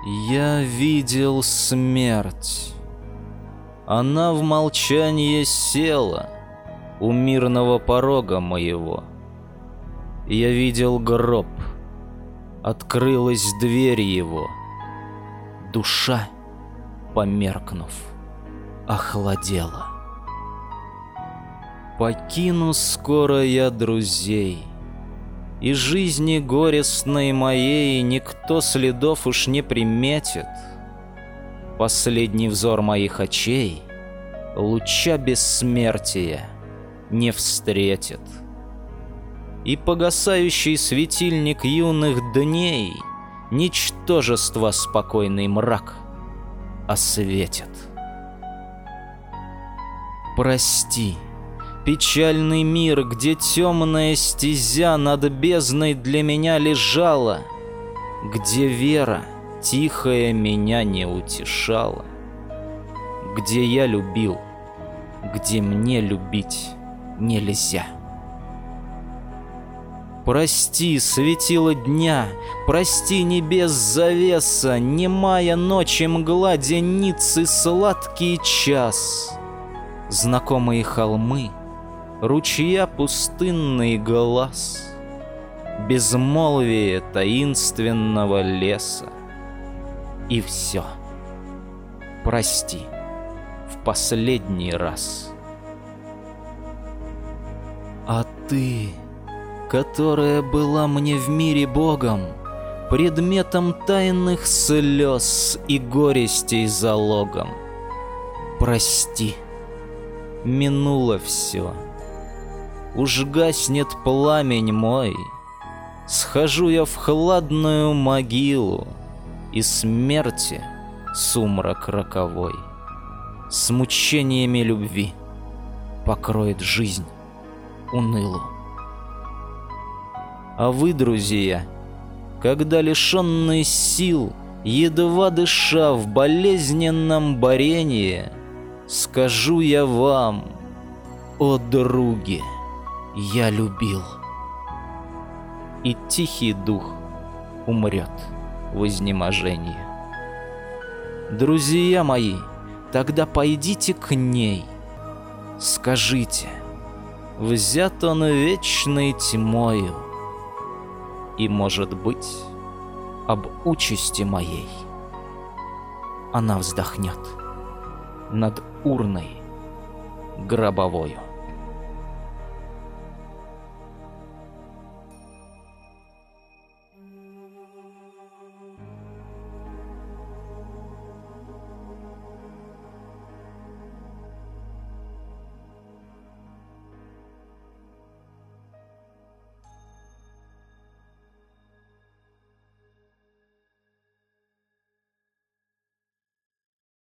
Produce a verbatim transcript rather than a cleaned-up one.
Я видел смерть. Она в молчании села у мирного порога моего. Я видел гроб, открылась дверь его. Душа, померкнув, охладела. Покину скоро я друзей, и жизни горестной моей никто следов уж не приметит. Последний взор моих очей луча бессмертия не встретит. И погасающий светильник юных дней ничтожество спокойный мрак осветит. Прости, печальный мир, где темная стезя над бездной для меня лежала, где вера тихая меня не утешала, где я любил, где мне любить нельзя. Прости, светило дня, прости, небес завеса, немая ночь и мгла, денницы сладкий час, знакомые холмы, ручья пустынный глаз, безмолвие таинственного леса. И все. Прости в последний раз. А ты, которая была мне в мире Богом, предметом тайных слез и горестей залогом, прости, минуло все. Уж гаснет пламень мой, схожу я в хладную могилу, и смерти сумрак роковой с мучениями любви покроет жизнь унылу. А вы, друзья, когда лишенные сил, едва дыша в болезненном борении, скажу я вам: о, други, я любил. И тихий дух умрет в изнеможении. Друзья мои, тогда пойдите к ней, скажите: взят он вечной тьмою, и, может быть, об участи моей она вздохнет над урной гробовою.